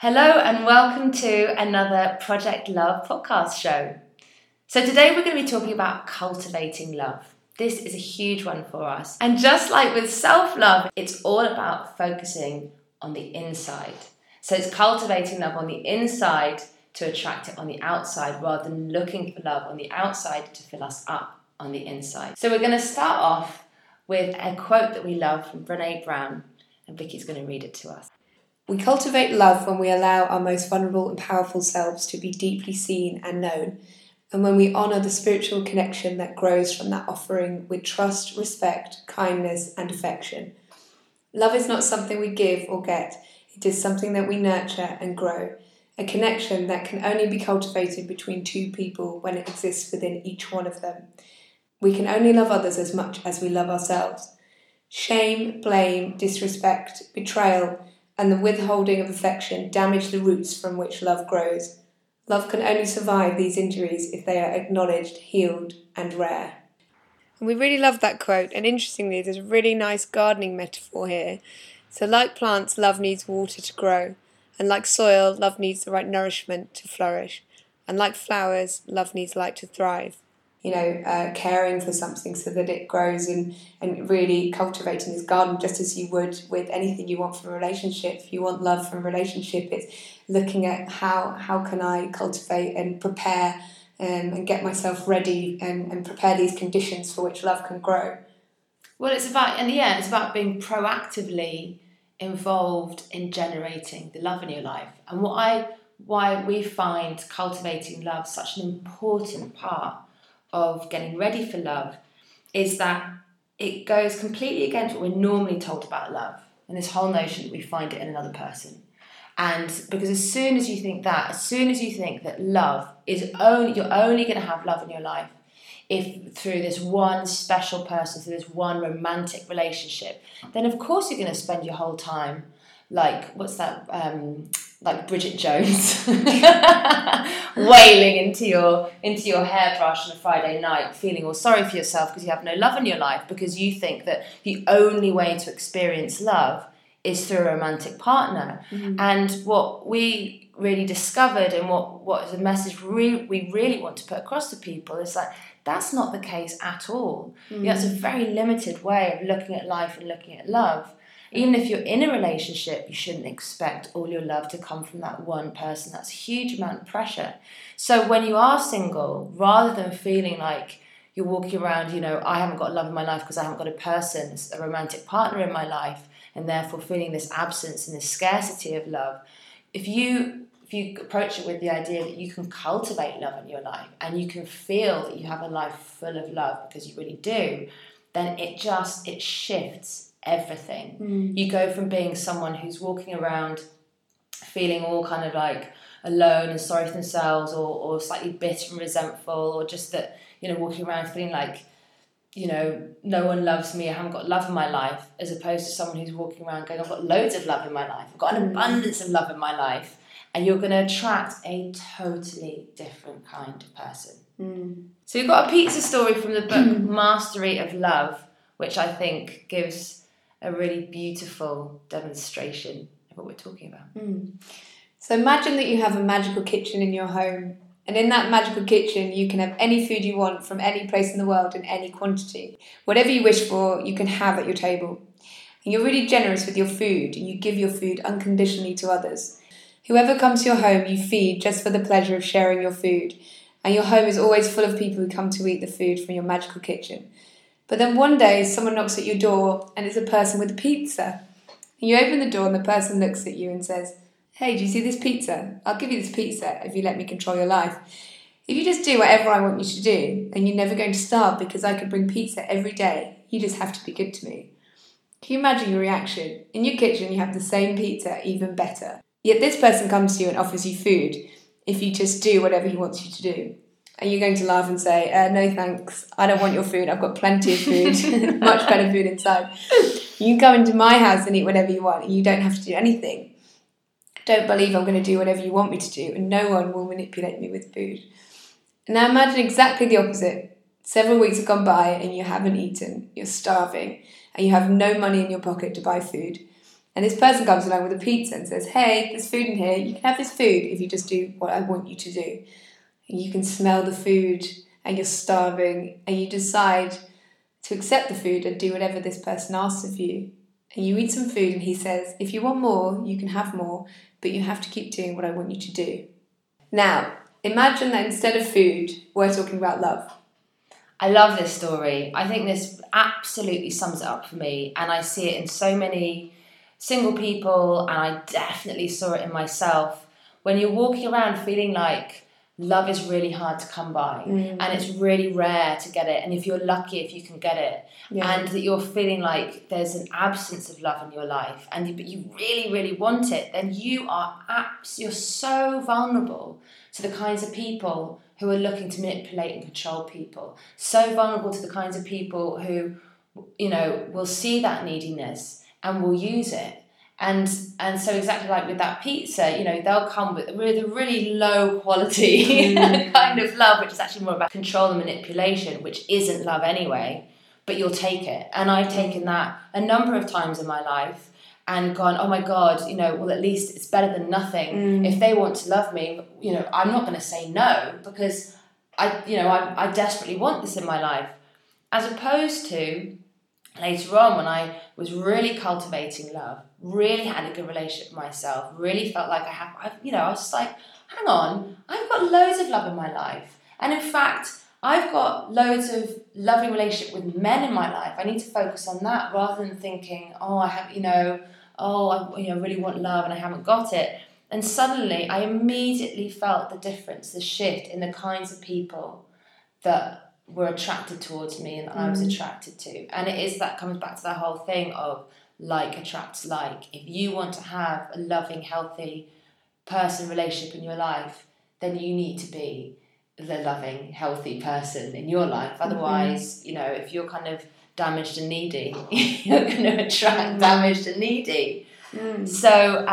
Hello and welcome to another Project Love podcast show. So today we're going to be talking about cultivating love. This is a huge one for us. And just like with self-love, it's all about focusing on the inside. So it's cultivating love on the inside to attract it on the outside rather than looking for love on the outside to fill us up on the inside. So we're going to start off with a quote that we love from Brené Brown, and Vicky's going to read it to us. We cultivate love when we allow our most vulnerable and powerful selves to be deeply seen and known, and when we honour the spiritual connection that grows from that offering with trust, respect, kindness and affection. Love is not something we give or get, it is something that we nurture and grow, a connection that can only be cultivated between two people when it exists within each one of them. We can only love others as much as we love ourselves. Shame, blame, disrespect, betrayal, and the withholding of affection damage the roots from which love grows. Love can only survive these injuries if they are acknowledged, healed, and rare. And we really love that quote, and interestingly, there's a really nice gardening metaphor here. So like plants, love needs water to grow, and like soil, love needs the right nourishment to flourish, and like flowers, love needs light to thrive. Caring for something so that it grows and really cultivating this garden just as you would with anything you want from a relationship. If you want love from a relationship, it's looking at how can I cultivate and prepare and get myself ready and prepare these conditions for which love can grow. Well, it's about being proactively involved in generating the love in your life. And why we find cultivating love such an important part of getting ready for love is that it goes completely against what we're normally told about love and this whole notion that we find it in another person. And because as soon as you think that love is you're only going to have love in your life if through this one special person, through this one romantic relationship, then of course you're going to spend your whole time like Bridget Jones wailing into your hairbrush on a Friday night, feeling all sorry for yourself because you have no love in your life, because you think that the only way to experience love is through a romantic partner. Mm-hmm. And what we really discovered, and what is a message we really want to put across to people, is that that's not the case at all. Mm-hmm. That's a very limited way of looking at life and looking at love. Even if you're in a relationship, you shouldn't expect all your love to come from that one person. That's a huge amount of pressure. So when you are single, rather than feeling like you're walking around, I haven't got love in my life because I haven't got a person, a romantic partner in my life, and therefore feeling this absence and this scarcity of love, if you approach it with the idea that you can cultivate love in your life and you can feel that you have a life full of love because you really do, then it shifts everything. You go from being someone who's walking around feeling all kind of like alone and sorry for themselves, or slightly bitter and resentful, or just that, walking around feeling like, no one loves me, I haven't got love in my life, as opposed to someone who's walking around going, I've got loads of love in my life, I've got an abundance of love in my life, and you're going to attract a totally different kind of person. So we've got a pizza story from the book Mastery of Love, which I think gives a really beautiful demonstration of what we're talking about. So imagine that you have a magical kitchen in your home, and in that magical kitchen you can have any food you want from any place in the world in any quantity. Whatever you wish for, you can have at your table. And you're really generous with your food, and you give your food unconditionally to others. Whoever comes to your home, you feed just for the pleasure of sharing your food, and your home is always full of people who come to eat the food from your magical kitchen. But then one day, someone knocks at your door, and it's a person with a pizza. And you open the door, and the person looks at you and says, "Hey, do you see this pizza? I'll give you this pizza if you let me control your life. If you just do whatever I want you to do, then you're never going to starve because I could bring pizza every day. You just have to be good to me." Can you imagine your reaction? In your kitchen, you have the same pizza, even better. Yet this person comes to you and offers you food if you just do whatever he wants you to do. And you're going to laugh and say, "No thanks, I don't want your food, I've got plenty of food, much better food inside. You can come into my house and eat whatever you want, and you don't have to do anything. Don't believe I'm going to do whatever you want me to do, and no one will manipulate me with food." And now imagine exactly the opposite. Several weeks have gone by and you haven't eaten, you're starving, and you have no money in your pocket to buy food. And this person comes along with a pizza and says, hey, there's food in here. You can have this food if you just do what I want you to do. And you can smell the food and you're starving and you decide to accept the food and do whatever this person asks of you. And you eat some food and he says, if you want more, you can have more, but you have to keep doing what I want you to do. Now, imagine that instead of food, we're talking about love. I love this story. I think this absolutely sums it up for me, and I see it in so many single people, and I definitely saw it in myself. When you're walking around feeling like love is really hard to come by, and it's really rare to get it, and if you're lucky if you can get it, and that you're feeling like there's an absence of love in your life, but you really, really want it, then you're so vulnerable to the kinds of people who are looking to manipulate and control people. So vulnerable to the kinds of people who, will see that neediness and will use it. And so exactly like with that pizza, they'll come with a really low quality kind of love, which is actually more about control and manipulation, which isn't love anyway, but you'll take it. And I've taken that a number of times in my life and gone, oh my God, well, at least it's better than nothing. If they want to love me, I'm not going to say no, because I desperately want this in my life. As opposed to later on, when I was really cultivating love, really had a good relationship with myself, really felt like I was just like, hang on, I've got loads of love in my life. And in fact, I've got loads of loving relationship with men in my life. I need to focus on that rather than thinking, I really want love and I haven't got it. And suddenly I immediately felt the difference, the shift in the kinds of people that were attracted towards me and that I was attracted to. And that comes back to that whole thing of like attracts like. If you want to have a loving, healthy person relationship in your life, then you need to be the loving, healthy person in your life. Otherwise, if you're kind of damaged and needy, you're going to attract damaged and needy. So,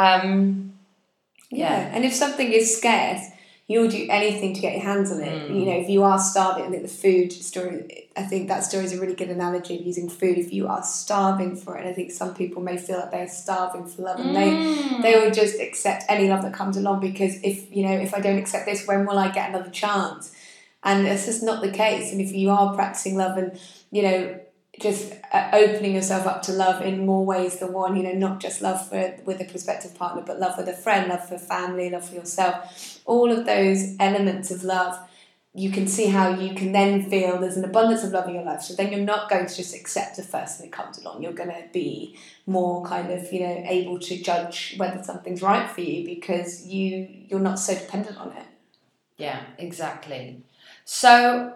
and if something is scarce, you'll do anything to get your hands on it. If you are starving, I think the food story, I think that story is a really good analogy of using food. If you are starving for it, and I think some people may feel like they're starving for love, and they will just accept any love that comes along, because if I don't accept this, when will I get another chance? And it's just not the case. And if you are practicing love and just opening yourself up to love in more ways than one, not just love with a prospective partner, but love with a friend, love for family, love for yourself, all of those elements of love, you can see how you can then feel there's an abundance of love in your life. So then you're not going to just accept the first thing that comes along. You're going to be more kind of, able to judge whether something's right for you, because you're not so dependent on it. Yeah, exactly. So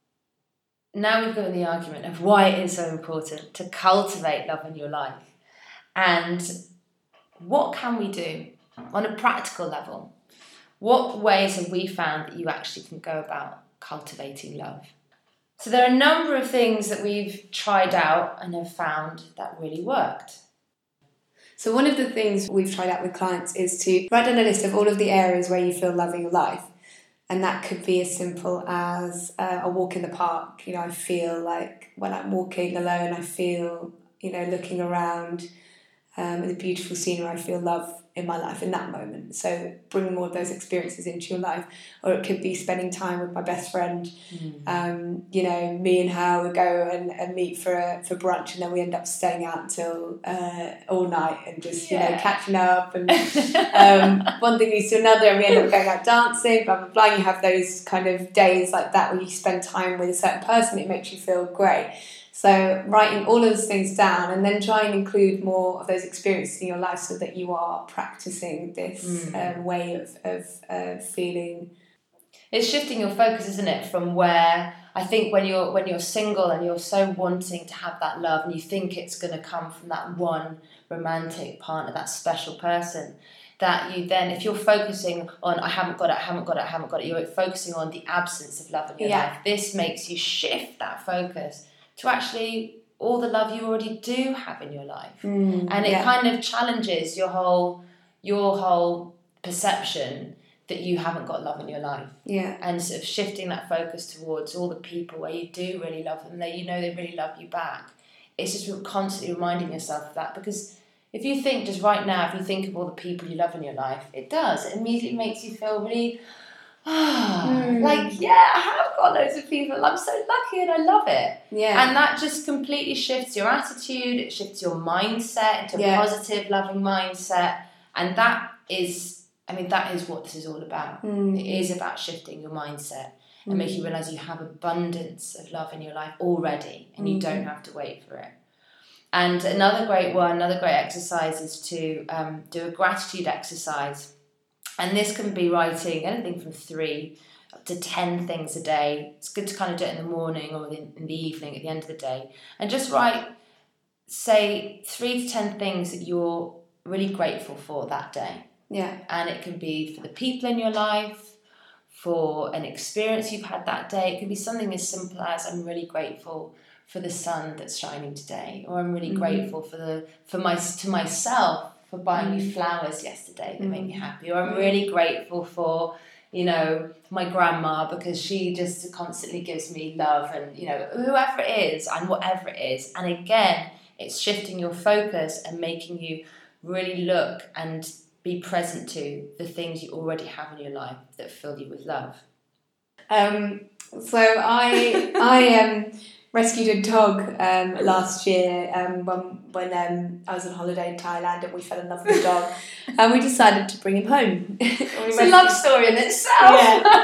now we've got the argument of why it is so important to cultivate love in your life. And what can we do on a practical level? What ways have we found that you actually can go about cultivating love? So there are a number of things that we've tried out and have found that really worked. So one of the things we've tried out with clients is to write down a list of all of the areas where you feel love in your life. And that could be as simple as a walk in the park. I feel like when I'm walking alone, I feel, looking around at the beautiful scenery, I feel love in my life in that moment. So bring more of those experiences into your life. Or it could be spending time with my best friend. Me and her would go and meet for brunch, and then we end up staying out until all night and just catching up, and one thing leads to another, and we end up going out dancing, blah blah blah. You have those kind of days like that where you spend time with a certain person. It makes you feel great. So writing all of those things down, and then try and include more of those experiences in your life, so that you are practicing this way of feeling. It's shifting your focus, isn't it? From where I think when you're single and you're so wanting to have that love, and you think it's going to come from that one romantic partner, that special person, that you then, if you're focusing on I haven't got it, you're focusing on the absence of love in your life. This makes you shift that focus to actually all the love you already do have in your life. And it kind of challenges your whole perception that you haven't got love in your life. Yeah. And sort of shifting that focus towards all the people where you do really love them, they really love you back. It's just constantly reminding yourself of that, because if you think just right now, if you think of all the people you love in your life, it does. It immediately makes you feel really, like, yeah, I have got loads of people. I'm so lucky and I love it. Yeah. And that just completely shifts your attitude. It shifts your mindset into a positive, loving mindset. And that is what this is all about. It is about shifting your mindset and making you realise you have abundance of love in your life already and you don't have to wait for it. And another great exercise is to do a gratitude exercise. And this can be writing anything from 3 up to 10 things a day. It's good to kind of do it in the morning or in the evening at the end of the day. And just write, say, 3 to 10 things that you're really grateful for that day. Yeah. And it can be for the people in your life, for an experience you've had that day. It can be something as simple as, I'm really grateful for the sun that's shining today, or I'm really grateful to myself for buying me flowers yesterday that made me happy, or I'm really grateful for, my grandma because she just constantly gives me love, and whoever it is and whatever it is. And again, it's shifting your focus and making you really look and be present to the things you already have in your life that fill you with love. So I rescued a dog last year when I was on holiday in Thailand, and we fell in love with the dog, and we decided to bring him home. It's a love story in itself.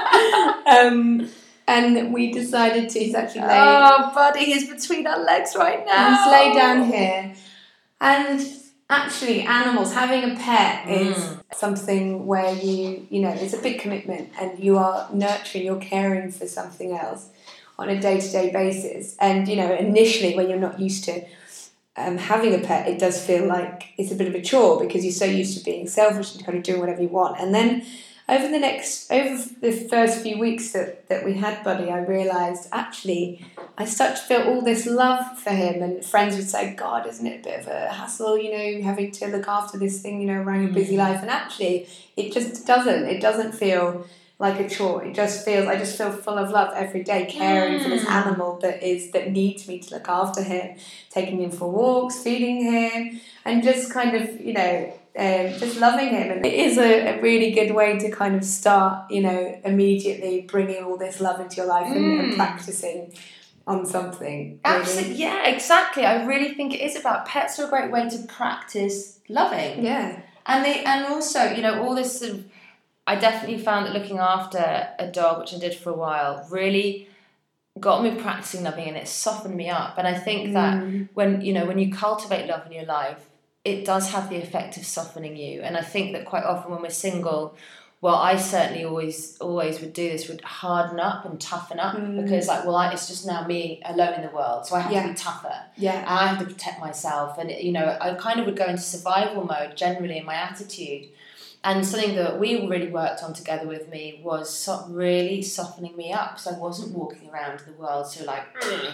Yeah. And we decided to. He's actually laid. Oh, buddy, he's between our legs right now. He's laid down here, and actually, animals, having a pet is something where it's a big commitment, and you are nurturing, you're caring for something else on a day-to-day basis. And initially, when you're not used to having a pet, it does feel like it's a bit of a chore because you're so used to being selfish and kind of doing whatever you want. And then over the first few weeks that we had Buddy, I realised actually I start to feel all this love for him. And friends would say, God, isn't it a bit of a hassle, having to look after this thing, around your busy life? And actually, it just doesn't. It doesn't feel like a chore. I just feel full of love every day, caring for this animal that needs me to look after him, taking him for walks, feeding him, and just kind of, just loving him. And it is a really good way to kind of start, immediately bringing all this love into your life and practicing on something. Really. Absolutely, yeah, exactly. I really think it is about pets are a great way to practice loving. Yeah. And also, all this sort of, I definitely found that looking after a dog, which I did for a while, really got me practicing loving, and it softened me up. And I think that when you cultivate love in your life, it does have the effect of softening you. And I think that quite often when we're single, well, I certainly always would do this, would harden up and toughen up because it's just now me alone in the world. So I have to be tougher. Yeah. And I have to protect myself. And, I kind of would go into survival mode generally in my attitude. And something that we really worked on together with me was really softening me up. So I wasn't walking around the world so like,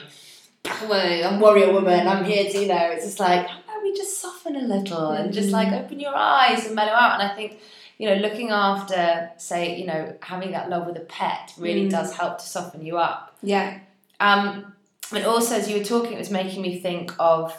I'm warrior woman, I'm here to, it's just like, how about we just soften a little and just like open your eyes and mellow out. And I think, looking after, say, having that love with a pet really does help to soften you up. Yeah. And also, as you were talking, it was making me think of,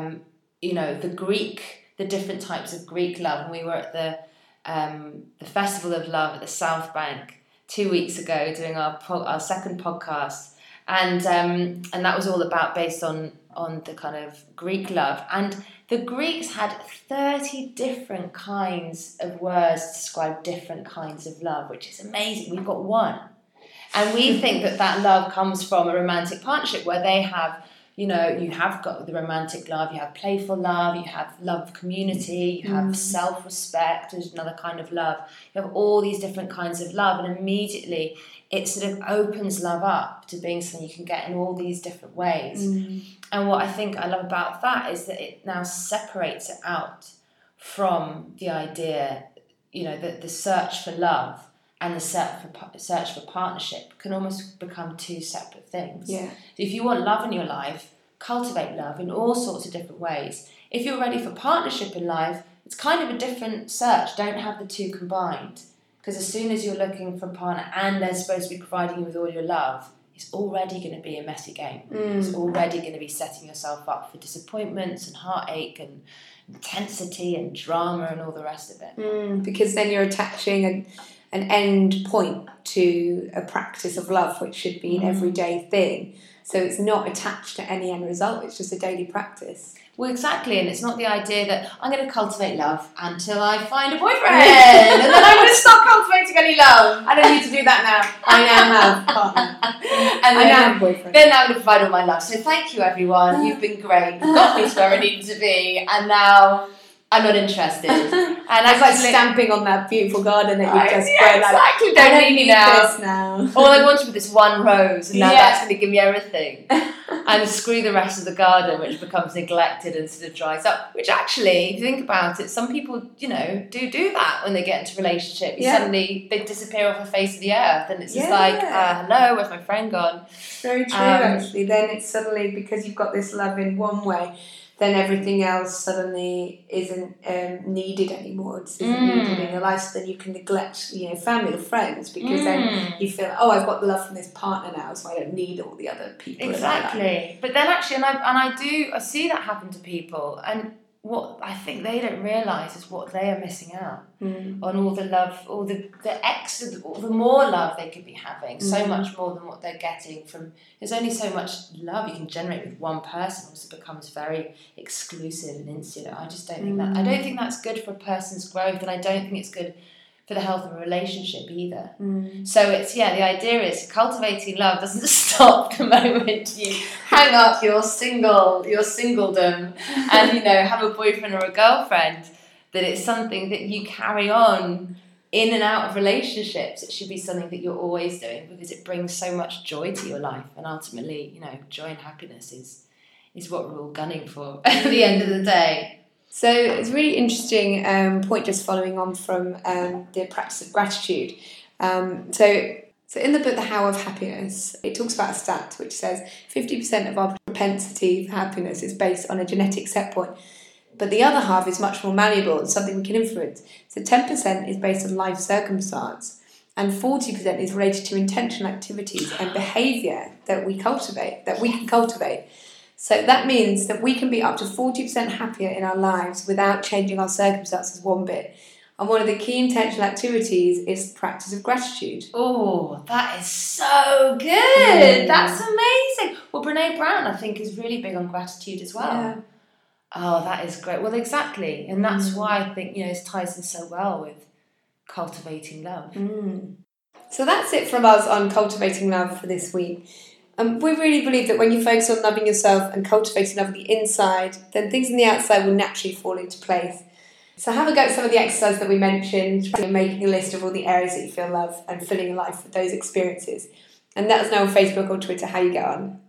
the different types of Greek love. And we were at the Festival of Love at the South Bank 2 weeks ago doing our second podcast, and that was all based on the kind of Greek love. And the Greeks had 30 different kinds of words to describe different kinds of love, which is amazing. We've got one, and we think that love comes from a romantic partnership where they have, you have got the romantic love, you have playful love, you have love of community, you have self-respect, which is another kind of love. You have all these different kinds of love, and immediately it sort of opens love up to being something you can get in all these different ways. And what I think I love about that is that it now separates it out from the idea, that the search for love and the search for partnership can almost become two separate things. Yeah. So if you want love in your life, cultivate love in all sorts of different ways. If you're ready for partnership in life, it's kind of a different search. Don't have the two combined. Because as soon as you're looking for a partner and they're supposed to be providing you with all your love, it's already going to be a messy game. It's already going to be setting yourself up for disappointments and heartache and intensity and drama and all the rest of it. Because then you're attaching an end point to a practice of love, which should be an everyday thing. So it's not attached to any end result, it's just a daily practice. Well, exactly, and it's not the idea that I'm going to cultivate love until I find a boyfriend, and then I'm going to stop cultivating any love. I don't need to do that now. I now have a partner. And I now have a boyfriend. Then I'm going to provide all my love. So thank you, everyone. You've been great. You've got me to where I needed to be, and now I'm not interested. And it's like stamping on that beautiful garden that you've just grown. Exactly. Like, don't need me now. This now. All I wanted was this one rose, and now that's going to give me everything. And screw the rest of the garden, which becomes neglected and sort of dries up. Which actually, if you think about it, some people, do that when they get into relationships. Yeah. Suddenly they disappear off the face of the earth, and it's just like, hello, where's my friend gone? Very true, actually. Then it's suddenly, because you've got this love in one way, then everything else suddenly isn't needed anymore. It isn't needed in your life, so then you can neglect, family or friends, because then you feel, I've got the love from this partner now, so I don't need all the other people. Exactly. But then actually, I see that happen to people, and what I think they don't realise is what they are missing out on, all the love, all the extra, all the more love they could be having, so much more than what they're getting from. There's only so much love you can generate with one person. Also becomes very exclusive and insular. I just don't think that. I don't think that's good for a person's growth, and I don't think it's good for the health of a relationship either. So it's, the idea is cultivating love doesn't stop the moment you hang up your singledom and, have a boyfriend or a girlfriend, that it's something that you carry on in and out of relationships. It should be something that you're always doing, because it brings so much joy to your life, and ultimately, joy and happiness is what we're all gunning for at the end of the day. So it's a really interesting point, just following on from the practice of gratitude. So in the book, The How of Happiness, it talks about a stat which says 50% of our propensity for happiness is based on a genetic set point, but the other half is much more malleable and something we can influence. So 10% is based on life circumstance, and 40% is related to intentional activities and behaviour that we can cultivate. So that means that we can be up to 40% happier in our lives without changing our circumstances one bit. And one of the key intentional activities is the practice of gratitude. Oh, that is so good. That's amazing. Well, Brené Brown, I think, is really big on gratitude as well. Yeah. Oh, that is great. Well, exactly. And that's why I think, it ties in so well with cultivating love. So that's it from us on cultivating love for this week. We really believe that when you focus on loving yourself and cultivating love on the inside, then things on the outside will naturally fall into place. So have a go at some of the exercises that we mentioned, making a list of all the areas that you feel love and filling your life with those experiences. And let us know on Facebook or Twitter how you get on.